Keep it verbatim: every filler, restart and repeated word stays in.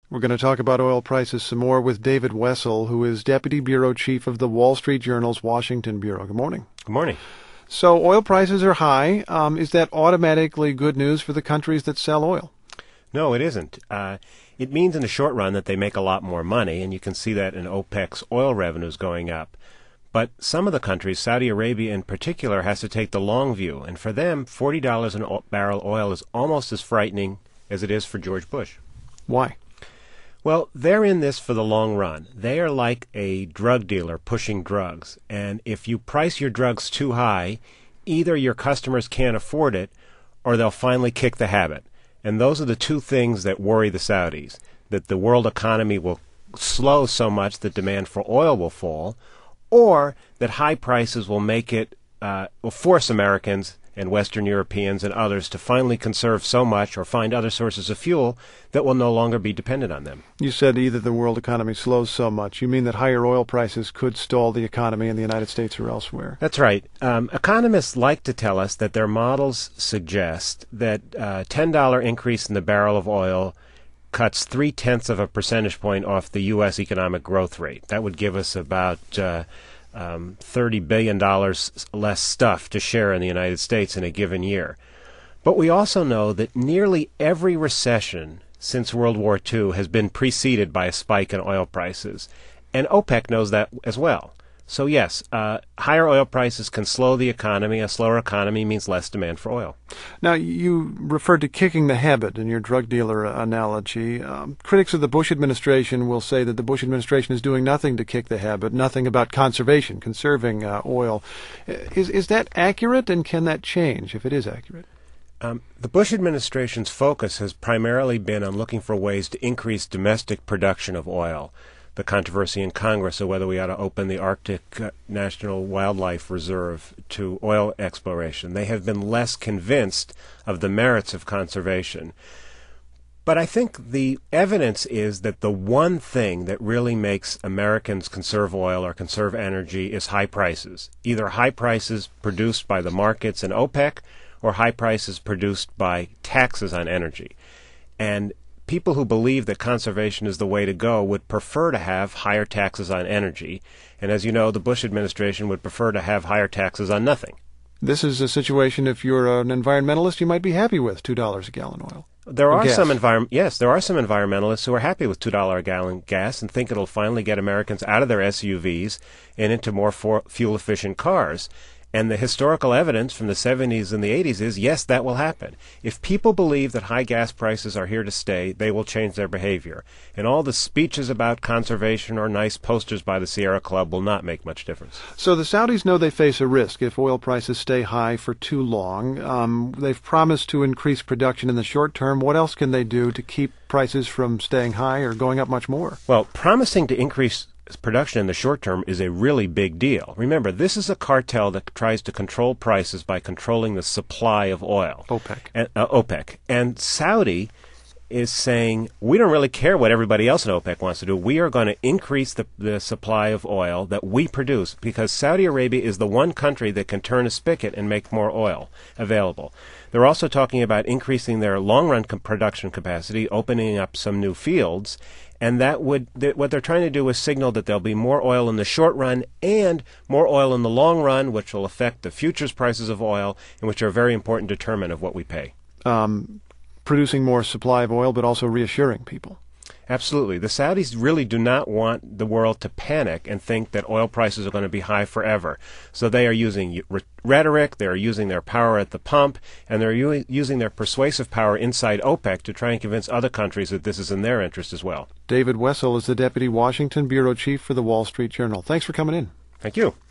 We're going to talk about oil prices some more with David Wessel, who is Deputy Bureau Chief of the Wall Street Journal's Washington Bureau. Good morning. Good morning. So oil prices are high. Um, is that automatically good news for the countries that sell oil? No, it isn't. Uh, it means in the short run that they make a lot more money, and you can see that in OPEC's oil revenues going up. But some of the countries, Saudi Arabia in particular, has to take the long view, and for them, forty dollars a barrel oil is almost as frightening as it is for George Bush. Why? Well, they're in this for the long run. They are like a drug dealer pushing drugs, and if you price your drugs too high, either your customers can't afford it, or they'll finally kick the habit. And those are the two things that worry the Saudis, that the world economy will slow so much that demand for oil will fall, or that high prices will make it, uh, will force Americans and Western Europeans and others to finally conserve so much or find other sources of fuel that will no longer be dependent on them. You said either the world economy slows so much. You mean that higher oil prices could stall the economy in the United States or elsewhere? That's right. Um, economists like to tell us that their models suggest that a uh, ten dollar increase in the barrel of oil cuts three-tenths of a percentage point off the U S economic growth rate. That would give us about uh, um, thirty billion dollars less stuff to share in the United States in a given year. But we also know that nearly every recession since World War Two has been preceded by a spike in oil prices. And OPEC knows that as well. So yes, uh, higher oil prices can slow the economy. A slower economy means less demand for oil. Now, you referred to kicking the habit in your drug dealer analogy. Um, critics of the Bush administration will say that the Bush administration is doing nothing to kick the habit, nothing about conservation, conserving uh, oil. Is, is that accurate, and can that change if it is accurate? Um, the Bush administration's focus has primarily been on looking for ways to increase domestic production of oil. The controversy in Congress of whether we ought to open the Arctic uh, National Wildlife Reserve to oil exploration. They have been less convinced of the merits of conservation. But I think the evidence is that the one thing that really makes Americans conserve oil or conserve energy is high prices. Either high prices produced by the markets and OPEC or high prices produced by taxes on energy. And people who believe that conservation is the way to go would prefer to have higher taxes on energy. And as you know, the Bush administration would prefer to have higher taxes on nothing. This is a situation, if you're an environmentalist, you might be happy with two dollars a gallon oil. There are gas. some envir- yes, there are some environmentalists who are happy with two dollars a gallon gas and think it'll finally get Americans out of their S U Vs and into more for- fuel-efficient cars. And the historical evidence from the seventies and the eighties is, yes, that will happen. If people believe that high gas prices are here to stay, they will change their behavior. And all the speeches about conservation or nice posters by the Sierra Club will not make much difference. So the Saudis know they face a risk if oil prices stay high for too long. Um, they've promised to increase production in the short term. What else can they do to keep prices from staying high or going up much more? Well, promising to increase production in the short term is a really big deal. Remember, this is a cartel that tries to control prices by controlling the supply of oil. OPEC. And, uh, OPEC. And Saudi is saying, we don't really care what everybody else in OPEC wants to do. We are going to increase the, the supply of oil that we produce because Saudi Arabia is the one country that can turn a spigot and make more oil available. They're also talking about increasing their long-run com- production capacity, opening up some new fields, and that would th- what they're trying to do is signal that there'll be more oil in the short run and more oil in the long run, which will affect the futures prices of oil, and which are a very important determinant of what we pay. Um, producing more supply of oil, but also reassuring people. Absolutely. The Saudis really do not want the world to panic and think that oil prices are going to be high forever. So they are using rhetoric, they are using their power at the pump, and they're u- using their persuasive power inside OPEC to try and convince other countries that this is in their interest as well. David Wessel is the Deputy Washington Bureau Chief for the Wall Street Journal. Thanks for coming in. Thank you.